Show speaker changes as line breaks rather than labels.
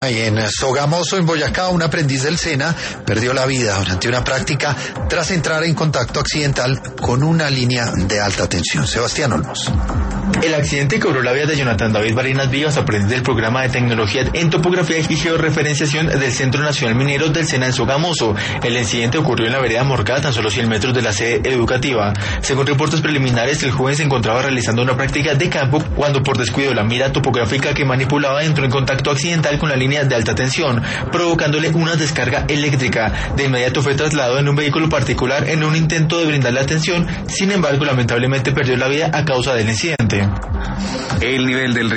Y en Sogamoso, en Boyacá, un aprendiz del SENA perdió la vida durante una práctica tras entrar en contacto accidental con una línea de alta tensión. Sebastián Olmos.
El accidente cobró la vida de Jonathan David Barinas Vivas, aprendiz del programa de tecnología en topografía y georreferenciación del Centro Nacional Minero del SENA en Sogamoso. El incidente ocurrió en la vereda Morcada, tan solo 100 metros de la sede educativa. Según reportes preliminares, el joven se encontraba realizando una práctica de campo cuando, por descuido, la mira topográfica que manipulaba entró en contacto accidental con la línea de alta tensión, provocándole una descarga eléctrica. De inmediato fue trasladado en un vehículo particular en un intento de brindarle atención. Sin embargo, lamentablemente perdió la vida a causa del incidente.
El nivel del